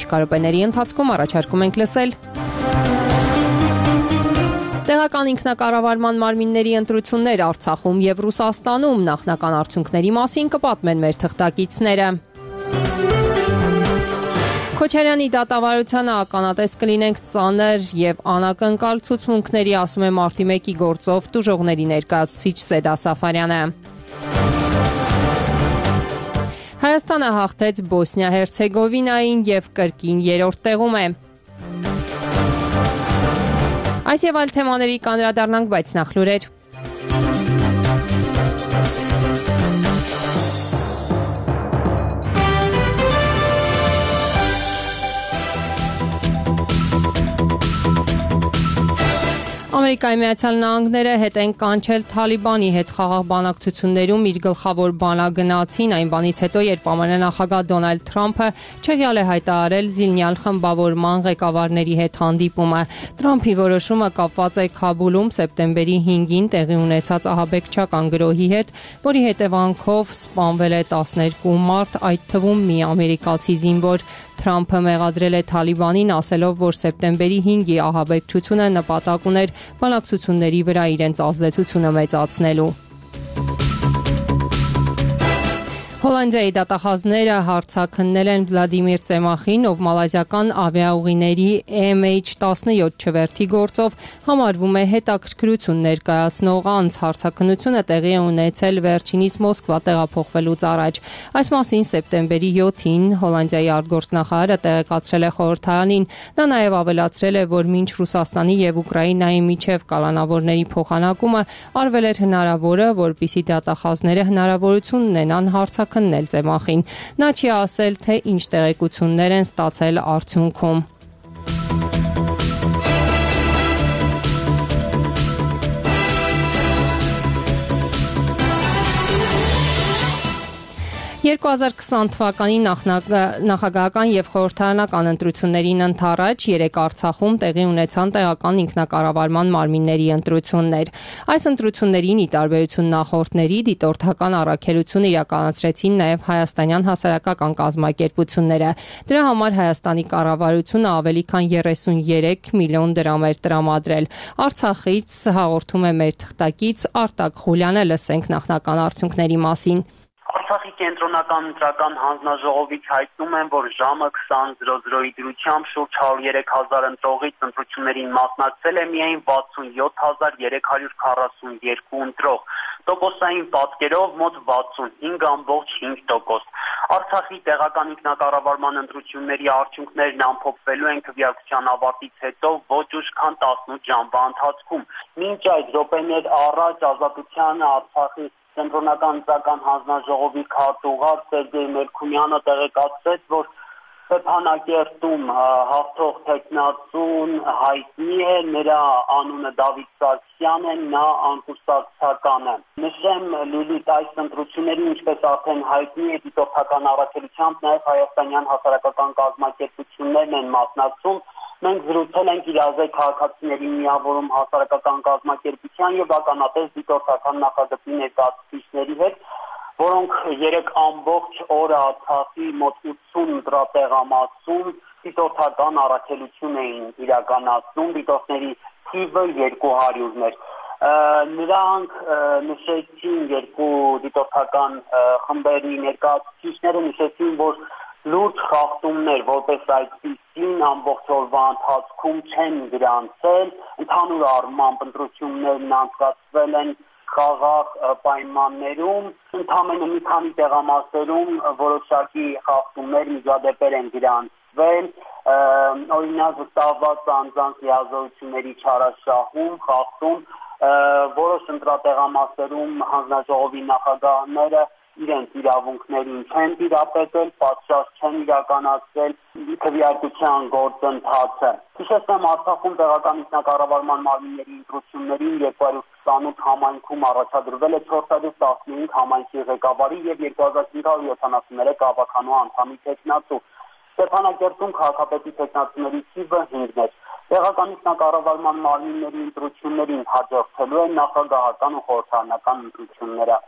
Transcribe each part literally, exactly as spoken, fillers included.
առաջիկա րոպեների ընթացքում առաջարկում ենք լսել տեղական ինքնակառավարման մարմինների ընտրություններ Արցախում և Ռուսաստանում նախնական արդյունքների մասին կպատմեն մեր թղթակիցները։ Քոչարյանի դատավարությանը ականատես կլինենք ծանր և անակնկալ ցուցմունքների, ասում է մարտի մեկի գործով տուժողների ներկայացուցիչ Սեդա Սաֆարյանը։ Հայաստանը հաղթեց Բոսնիա-Հերցեգովինային և կրկին երրորդ տեղում է։ Այս և այլ թեմաների կանդրադառնանք, բայց նախ լուրեր։ Ամերիկայի Միացյալ Նահանգները հետ են կանչել Թալիբանի հետ խաղաղ բանակցություններում իր գլխավոր բանագնացին այն բանից հետո, երբ ԱՄՆ նախագահ Դոնալդ Թրամփը չեղյալ է հայտարարել զիլնյալ խմբավորման ղեկավարների հետ հանդիպումը։ Թրամփի որոշումը կապված է Քաբուլում սեպտեմբերի հինգին տեղի ունեցած ահաբեկչական գրոհի հետ, որի հետևանքով սպանվել է տասներկու մարդ, այդ թվում մի ամերիկացի զինվոր։ Թրամփը մեղադրել է Թալիբանին, ասելով, որ սեպտեմբերի հինգի ահաբեկչությունը նպատակ ուներ բանակցությունների վրա իրենց ազդեցությունը մեծացնելու։ Հոլանդիայի դատախազները հարցաքննել են Վլադիմիր Ծեմախին, ով մալազիական ավիաուղիների էմ էյչ տասնյոթ չվերթի գործով համարվում է հետաքրքրություն ներկայացնող անձ։ Հարցաքննությունը տեղի է ունեցել վերջինիս Մոսկվա տեղափոխվելուց առաջ։ Այս մասին սեպտեմբերի յոթին Հոլանդիայի արտգործնախարարը տեղեկացրել է խորհրդարանին։ Նա նաև ավելացրել է, որ մինչ Ռուսաստանի և Ուկրաինայի միջև կալանավորների փոխանակումը արվել էր հնարավորը, որպեսզի դատախազները հնարավորություն ունենան հարցաքննել քննել Ծեմախին։ Նա չի ասել, թե ինչ տեղեկություններ են ստացել արդյունքում։ երկու հազար քսան թվականի նախագահական և խորհրդարանական ընտրություններին ընդառաջ երեկ Արցախում տեղի ունեցան տեղական ինքնակառավարման մարմինների ընտրություններ։ Այս ընտրություններին, ի տարբերություն նախորդների, դիտորդական առաքելություն իրականացրեցին նաև հայաստանյան հասարակական կազմակերպությունները։ Դրա համար Հայաստանի կառավարությունը ավելի քան երեսունյերեք միլիոն դրամ էր տրամադրել։ Արցախից հաղորդում է մեր թղթակից Արտակ Խուլյանը, լսենք նախնական արդյունքների մասին։ Արցախի կենտրոնական ընտրական հանձնաժողովից հայտնում են, որ ժամը քսան զրո-զրոյի դրությամբ շուրջ հարյուր երեք հազար ընտրողից ընտրություններին մասնակցել է միայն վաթսունյոթ հազար երեք հարյուր քառասուն երկու ընտրող, տոկոսային պատկերով մոտ վաթսունհինգ կόμμα հինգ տոկոս։ Արցախի տեղական ինքնակառավարման ընտրությունների արդյունքներն ամփոփվելու են քվեարկության ավարտից հետո ոչ ուշ քան տասնութ ժամվա ընթացքում։ Մինչ այդ րոպեներ առաջ Ազատության Արցախի Կենտրոնական ընտրական հանձնաժողովի քարտուղար Սերգեյ Մելքումյանը տեղեկացրեց, որ Ստեփանակերտում հաղթող տեխնացուն հայտնի է, նրա անունը Դավիթ Սարգսյանն է, նա անկուսակցական է։ Նշեմ, Լիլիթ, այս ընտրությունների, ինչպես արդեն հայտնի է, դիտորդական առաքելությամբ նաև հայաստանյան հասարակական կազմակերպություններն են մասնակցում։ Մենք զրուցել ենք իրազեկ քաղաքացիների միավորում հասարակական կազմակերպության և ականատես դիտորդական նախագծի ներկայացուցիչների հետ, որոնք երեք ամբողջ օրը Արցախի մոտ ութսուն ընտրատեղամասում դիտորդական առաքելություն էին իրականացնում, դիտորդների թիվը երկու հարյուրն էր։ Նրանք նշեցին, երկու դիտորդական խմբերի ներկայացուցիչները նշեցին, որ լուրջ խախտումներ, որպես այդպիսին ամբողջ օրվա ընթացքում չեն գրանցել, ընդհանուր առմամբ ընտրություններն անցկացվել են խաղաղ պայմաններում, ընդամենը մի քանի տեղամասերում որոշակի խախտումներ, միջադեպեր են գրանցվել, օրինակ վստահված անձանց լիազորությունների չարաշահում, խախտում, որոշ ընտրատեղամասերում հանձնաժողովի նախագահները իրենց իրավունքներին չեն տիրապետել, պատշաճ չեն իրականացրել քվեարկության գործընթացը։ Հիշեցնեմ, Արցախում տեղական ինքնակառավարման մարմինների ընտրություններին երկու հարյուր քսանութ համայնքում առաջադրվել է չորս հարյուր տասնհինգ համայնքի ղեկավարի և երկու հազար հինգ հարյուր յոթանասուններեք ավականու անդամի թեկնածու։ Ստեփանակերտում քաղաքապետի թեկնածուների թիվը հինգն էր։ Տեղական ինքնակառավարման մարմինների ընտրություններին հաջորդելու են նախագահական ու խորհրդարանական ընտրությունները։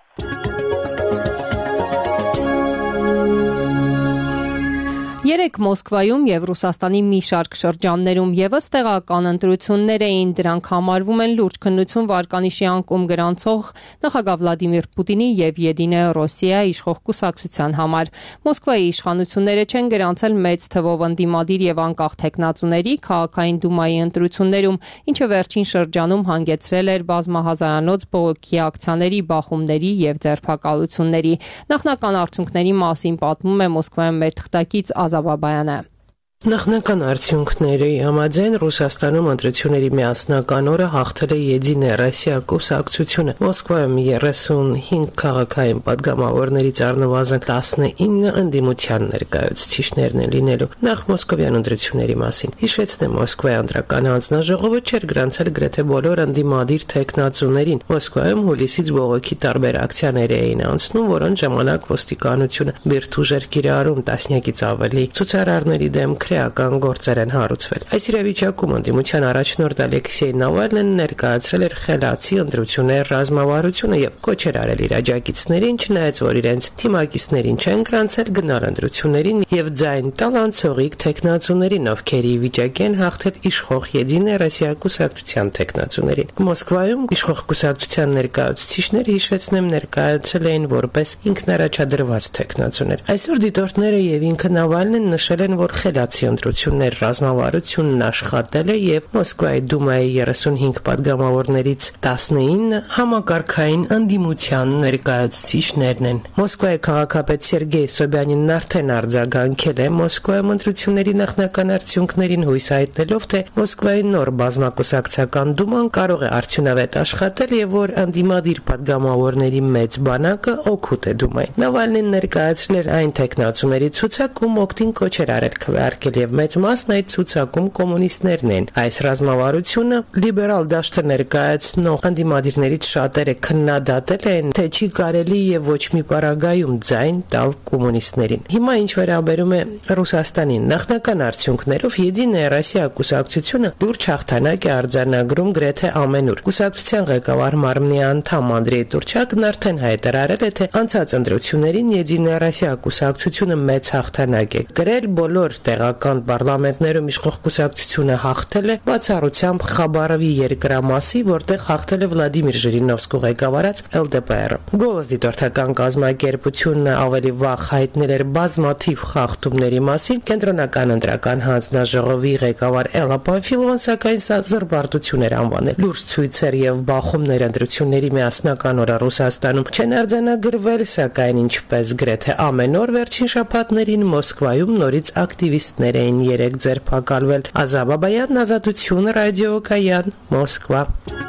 Երեք Մոսկվայում եւ Ռուսաստանի մի շարք շրջաններում եւս տեղական ընտրություններ էին, դրանք համարվում են լուրջ քննություն վարկանիշի անկում գրանցող նախագահ Վլադիմիր Պուտինի եւ Եդինե Ռոսիա իշխող կուսակցության համար։ Մոսկվայի իշխանությունները չեն գրանցել մեծ թվով ընդդիմադիր եւ անկախ տեխնացուների քաղաքային դումայի ընտրություններում, ինչը վերջին շրջանում հանգեցրել էր բազմահազարանոց բողոքի ակցիաների, բախումների եւ ձերբակալությունների։ Նախնական արդյունքների մասին պատմում է Մոսկվայում մեր թղթակից Ազաբաբայանը։ Նախնական արդյունքների համաձայն Ռուսաստանում ընտրությունների միասնական օրը հաղթել է Եդինե Ռոսիա կուսակցությունը։ Մոսկվայում երեսունհինգ քաղաքային падգամավորներից առնվազն տասնինը ընդդիմության ներկայացուցիչներն են լինելու։ Նախ մոսկովյան ընտրությունների մասին հիշեցնեմ, Մոսկվայի ընտրական հանձնաժողովը չէր գրանցել գրեթե բոլոր ընդդիմադիր տեխնացուներին։ Մոսկվայում հուլիսից բողոքի տարբեր ակցիաներ էին անցնում, որոնց ժամանակ ոստիկանությունը բիրտ ուժեր կիրառում, տասնյակից ավելի ցուցարարների դեմ քրեական գործեր են հարուցվել։ Այս իրավիճակում ընդդիմության առաջնորդ Ալեքսեյ Նավալնին ներկայացրել էր խելացի ընտրություններ ռազմավարությունը եւ կոչ էր արել իր աջակիցներին, չնայած որ իրենց թիմակիցներին չեն գրանցել գնալ ընտրություններին եւ ձայն տալ անցողիկ տեխնացուներին, ովքեր ի վիճակի են հաղթել իշխող Եդինե Ռոսիա կուսակցության տեխնացուներին։ Մոսկվայում իշխող կուսակցության ներկայացուցիչները հիշեցնեմ ներկայացել էին որպես ինքնարաչադրված տեխնացուներ։ Այսօր դիտորդները եւ ինքը Նավալնին նշել են, որ խելացի ընտրություններ ռազմավարությունն աշխատել է եւ Մոսկվայի դումայի երեսունհինգ падգամավորներից տասնինը համակարգային ընդդիմության ներկայացուցիչներն են։ Մոսկվայի քաղաքապետ Սերգեյ Սոբյանինն արդեն արձագանքել է Մոսկվայում ընտրությունների նախնական արդյունքներին, հույս հայտնելով, թե Մոսկվայի նոր բազմակուսակցական դուման կարող է արդյունավետ աշխատել եւ որ ընդդիմադիր падգամավորների մեծ բանակը օգուտ է դումային։ Նավալնին ներկայացրել էր այն տեխնացուների ցուցակ, ում օգտին կոչ էր արել քվեարկել եւ մեծ մասն այդ ցուցակում կոմունիստներն են։ Այս ռազմավարությունը լիբերալ դաշտը ներկայացնող ընդդիմադիրներից շատերը քննադատել են, թե չի կարելի եւ ոչ մի պարագայում ձայն տալ կոմունիստներին։ Հիմա ինչ վերաբերում է Ռուսաստանին, նախնական արդյունքներով Եդինե Ռոսիա կուսակցությունը լուրջ հաղթանակ է արձանագրում գրեթե ամենուր։ Կուսակցության ղեկավար մարմնի անդամ Անդրեյ Տուրչակն արդեն հայտարարել է, թե անցած ընտրություններին Եդինե Ռոսիա կուսակցությունը մեծ հաղթանակ է գրել, բոլոր տեղական պարլամենտներում իշխող կուսակցությունը հաղթել է, բացառությամբ Խաբարովի երկրամասի, որտեղ հաղթել է Վլադիմիր Ժիրինովսկու ղեկավարած Էլ Դե Պե Է-ը։ Գոլոս դիտորդական կազմակերպությունը ավելի վաղ հայտնել էր բազմաթիվ խախտումների մասին, կենտրոնական ընտրական հանձնաժողովի ղեկավար Էլա Պանֆիլովան սակայն սա զրբարտություն էր անվանել։ Լուրջ ցույցեր եւ բախումներ ընտրությունների միասնական օրը Ռուսաստանում չեն արձանագրվել, սակայն ինչպես գրեթե ամեն օր վերջին շաբաթներին Մոսկվայում նորից ակտիվիստներ էին երեք ձերբակալվել։ Ազաբաբայան, Ազատություն, ռադիոկայան, Մոսկվա։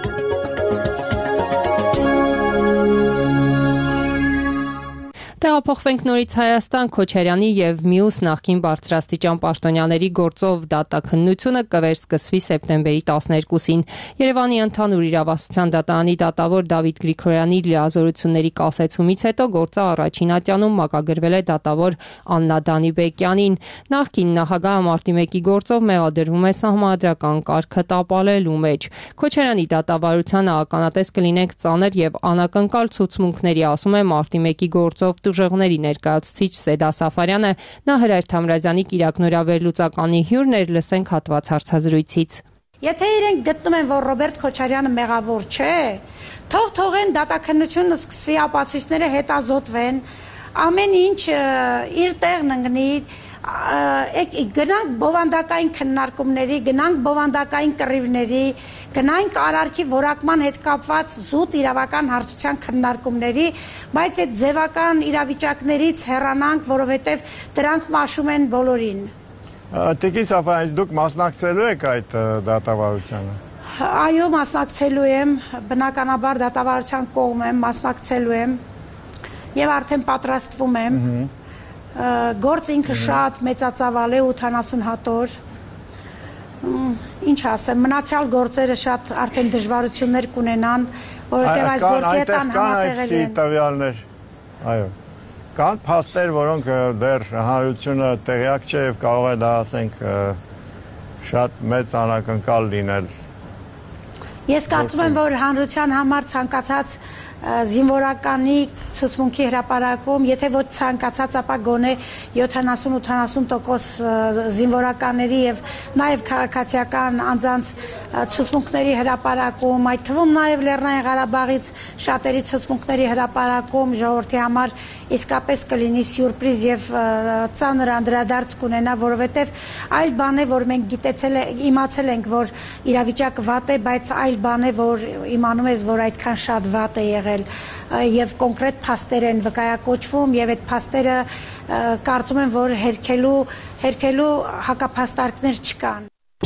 Տեղափոխվենք նորից Հայաստան, Քոչարյանի եւ մյուս նախկին բարձրաստիճան պաշտոնյաների գործով դատաքննությունը կվերսկսվի սեպտեմբերի տասներկուսին։ Երևանի ընդհանուր իրավասության դատարանի դատավոր Դավիթ Գրիգորյանի լիազորությունների կասեցումից հետո գործը առաջին ատյանում մակագրվել է դատավոր Աննա Դանիբեկյանին։ Նախկին նախագահը մարտի մեկի գործով մեղադրվում է սահմանադրական կարգը տապալելու մեջ։ Քոչարյանի դատավարությանը ականատես կլինենք ծանր եւ անակնկալ ցուցմունքների, ասում է մարտի մեկի գործով ուժեղների ներկայացուցիչ Սեդա Սաֆարյանը։ Նա Հրայր Թամրազյանի կիրակնօրյա վերլուծականի հյուրն էր, լսենք հատված հարցազրույցից։ Եթե իրենք գտնում են, որ Ռոբերտ Քոչարյանը մեղավոր չէ, թող թողեն դատաքննությունը սկսվի, ապացույցները հետազոտվեն, ամեն ինչ իր տեղն ընկնի, գնանք բովանդակային քննարկումների, գնանք բովանդակային կռիվների, գնանք արարքի որակման հետ կապված զուտ իրավական հարցության քննարկումների, բայց այդ ձևական իրավիճակներից հեռանանք, որովհետև դրանք մաշում են բոլորին։ Տիկին Սաֆարյան, դուք մասնակցելու եք այդ դատավարությանը։ Այո, մասնակցելու եմ, բնականաբար դատավարության կողմ եմ, մասնակցելու եմ եւ արդեն պատրաստվում եմ։ Գործ ինքը շատ մեծածավալ է, ութանասուն հատոր։ Ինչ ասեմ, մնացյալ գործերը շատ արդեն դժվարություններ կունենան, որովհետև այս գործի հետ անհամատեղելի են։ Տվյալներ, այո, կան փաստեր, որոնք դեռ հանրությունը տեղյակ չէ եւ կարող է դա ասենք շատ մեծ անակնկալ լինել։ Ես կարծում եմ, որ հանրության համար ցանկացած զինվորականի ցուցմունքի հրապարակում, եթե ոչ ցանկացած, ապա գոնե յոթանասուն-ութանասուն տոկոս զինվորականների եւ նաեւ քաղաքացիական անձանց ցուցմունքների հրապարակում, այդ թվում նաեւ Լեռնային Ղարաբաղից շատերի ցուցմունքների հրապարակում ժողովրդի համար իսկապես կլինի սյուրպրիզ եւ ծանր անդրադարձ կունենա, որովհետեւ այլ բան է, որ մենք գիտեցել իմացել ենք, որ իրավիճակը վատ է, բայց այլ բան է, որ իմանում ես, որ այդքան շատ վատ է եղել եւ կոնկրետ փաստեր են վկայակոչվում եւ այդ փաստերը կարծում եմ, որ հերքելու հերքելու հակափաստարկներ չկան։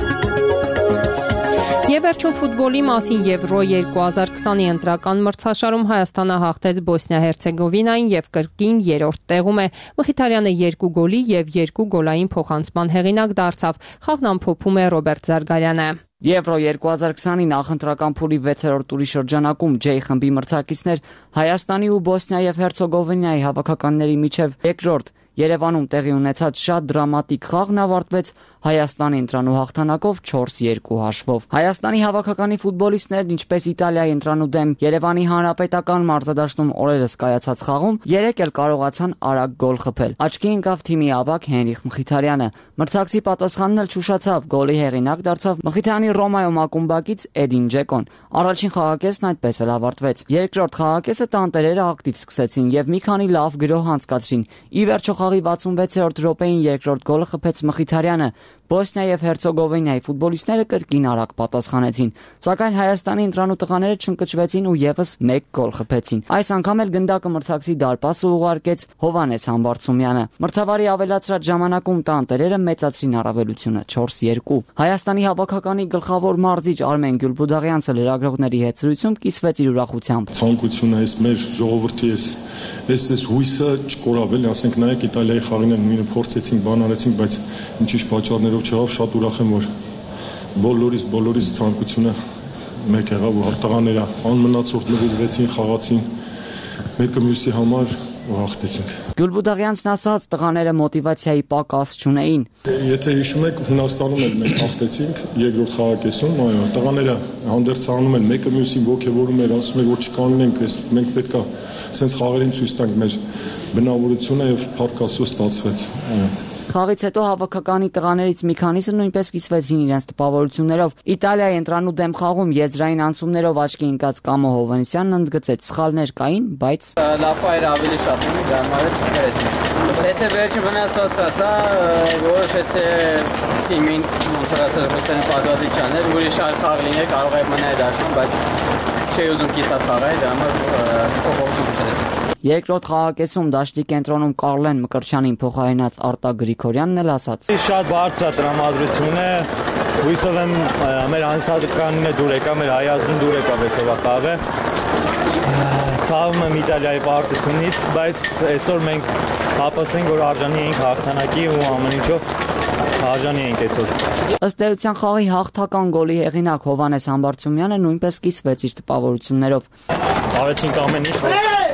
Եվ վերջում ֆուտբոլի մասին Եվրո երկու հազար քսանի ընտրական մրցաշարում Հայաստանը հաղթեց Բոսնիա-Հերցեգովինային եւ կրկին երրորդ տեղում է։ Մխիթարյանը երկու գոլի եւ երկու գոլային փոխանցման հեղինակ դարձավ։ Խաղն ամփոփում է Ռոբերտ Զարգարյանը։ Եվրո երկու հազար քսանի նախընտրական փուլի վեցերորդ տուրի շրջանակում J խմբի մրցակիցներ Հայաստանի ու Բոսնիա եւ Հերցեգովինայի հավաքականների միջև երկրորդ Երևանում տեղի ունեցած շատ դրամատիկ խաղն ավարտվեց Հայաստանի ընտրանու հաղթանակով չորս երկու հաշվով։ Հայաստանի հավաքականի ֆուտբոլիստներն, ինչպես Իտալիայի ընտրանու դեմ Երևանի հանրապետական մարզադաշտում օրերս կայացած խաղում, երեք էլ կարողացան արագ գոլ խփել։ Աչքի ընկավ թիմի ավագ Հենրիխ Մխիթարյանը։ Մրցակցի պատասխանն էլ չուշացավ, գոլի հեղինակ դարձավ Մխիթարյանի Ռոմայո ակումբակից Էդին Ջեկոն։ Առաջին խաղակեսն այդպես էլ ավարտվեց։ Երկրորդ խաղակեսը տանտերերը ակտիվ սկսեցին եւ մի քանի լավ գրոհ անցկացրին։ Ի վերջո խաղի վաթսունվեցերորդ րոպեին երկրորդ գոլը խփեց Մխիթարյանը։ Բոսնիա եւ Հերցեգովինայի ֆուտբոլիստները կրկին արագ պատասխանեցին, սակայն Հայաստանի ընտրանու տղաները չընկճվեցին ու եւս մեկ գոլ խփեցին։ Այս անգամ էլ գնդակը մրցակցի դարպասը ուղարկեց Հովանես Համբարձումյանը։ Մրցավարի ավելացրած ժամանակում տանտերերը մեծացրին առավելությունը չորս երկու։ Հայաստանի հավաքականի գլխավոր մարզիչ Արմեն Գյուլբուդաղյանցը լրագրողների հետ զրույցում կիսվեց իր ուրախությամբ։ Ցանկությունը էս մեր ժողովրդի էս էս էս հույսը չկորավել, ասենք նայեք Իտալիայի խաղին նույնը փորձեցինք, բան արեցինք, բայց ինչ-ինչ պատճառներով չեղավ, շատ ուրախ եմ, որ բոլորիս բոլորիս ցանկությունը մեկ եղավ, որ տղաները անմնացորդ նվիրվեցին, խաղացին մեկը մյուսի համար ու հաղթեցինք։ Գյուլբուդաղյանցն ասաց, տղաները մոտիվացիայի պակաս չունեին։ Եթե հիշում եք, Հունաստանում էլ մենք հաղթեցինք երկրորդ խաղակեսում, այո, տղաները հանդերձանում են, մեկը մյուսին ոգևորում էր, ասում էր, որ չկանենք, մենք պետք է սենց խաղերին ցույց տանք մեր բնավորությունը եւ փառք Աստծո ստացվեց։ Այո։ Խաղից հետո հավաքականի տղաներից մի քանիսը նույնպես կիսվեցին իրենց տպավորություններով։ Իtāլիայի ընտրանու դեմ խաղում եզրային անցումներով աչքի ընկած Կամո Հովանեսյանն ընդգծեց, սխալներ կային, բայց լապայր ավելի շատ ունի, դառնալ չկարեցին։ Եթե վերջը վնասված ստացա, որոշեցի թիմին ոնց որ ասած ռուսերեն պատվազի չանել, ուրիշ այլ խաղ լիներ, կարող է մնալ դաշտում, բայց չի ուզում կիսատ խաղալ, դրա համար փոխողություն գցեցի։ Երկրորդ խաղակեսում դաշտի կենտրոնում Կարլեն Մկրտչյանին փոխարինած Արտակ Գրիգորյանն էլ ասաց. Շատ բարձր է տրամադրություն է, հույսով եմ մեր անցածականինը դուր եկա, մեր հայազդուն դուր եկա վեսովա խաղը։ Ցավում եմ Իտալիայի պարտությունից, բայց այսօր մենք հապացենք, որ արժանի ենք հաղթանակի ու ամեն ինչով արժանի ենք այսօր։ Ըստ էության խաղի հաղթական գոլի հեղինակ Հովանես Համբարձումյանը նույնպես կիսվեց իր տպավորություններով։ Արեցինք ամեն ինչ,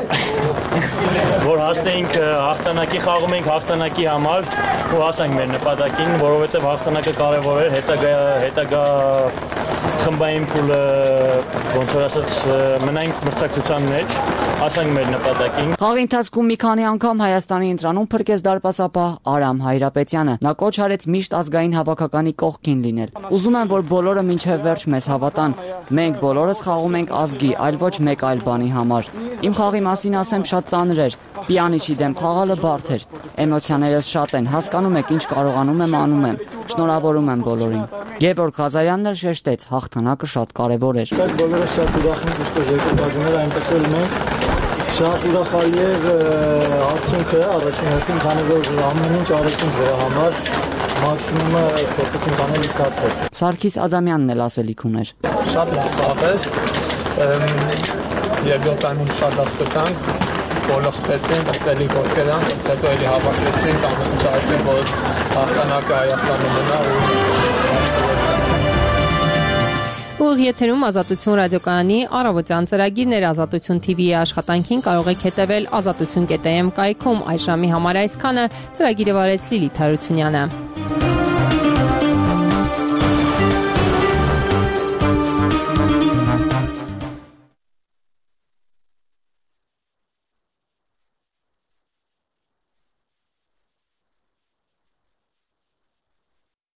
որ հասնենք հաղթանակի, խաղում ենք հաղթանակի համար ու հասանք մեր նպատակին, որովհետև հաղթանակը կարևոր էր, հետագա հետագա խմբային փուլը ոնց որ ասած մնանք մրցակցության մեջ, հասանք մեր նպատակին։ Խաղի ընթացքում մի քանի անգամ Հայաստանի ընտրանում փրկեց դարպասապահ Արամ Հայրապետյանը։ Նա կոչ արեց միշտ ազգային հավաքականի կողքին լինել։ Ուզում եմ, որ բոլորը մինչև վերջ մեզ հավատան։ Մենք բոլորս խաղում ենք ազգի, այլ ոչ մեկ այլ բանի համար։ Իմ խաղի մասին ասեմ շատ ծանր էր։ Պիանիչի դեմ խաղալը բարդ էր։ Էմոցիաներս շատ են, հասկանում եք ինչ կարողանում եմ անում եմ։ Շնորհավորում եմ բոլորին։ Գևորգ Ղազարյանն էլ շեշտեց, հաղթանակը շատ կարևոր էր։ Շատ բոլորը շատ ուրախ ենք, ինչպես երկրորդ այնպես էլ մենք շատ ուրախալի էր արդյունքը առաջին հերթին, քանի որ ամեն ինչ արեցինք դրա համար, մաքսիմումը փորձեցինք անել ստացվեց։ Սարգիս Ադամյանն էլ ասելիք ուներ։ Շատ լավ խաղ էր։ Երկրորդ տայմում շատ հասկացանք, գոլը խփեցին, ծելի գոլեր ան, հետո էլի հավաքեցին, ամեն ինչ արեցին, որ հաղթանակը Հայաստանը մնա Ուղիղ եթերում Ազատություն ռադիոկայանի առավոտյան ծրագիրներ Ազատություն թի վիի աշխատանքին կարող եք հետևել ազատություն կետ էմ կայքում։ Այս ժամի համար այսքանը, ծրագիրը վարեց Լիլիթ Հարությունյանը։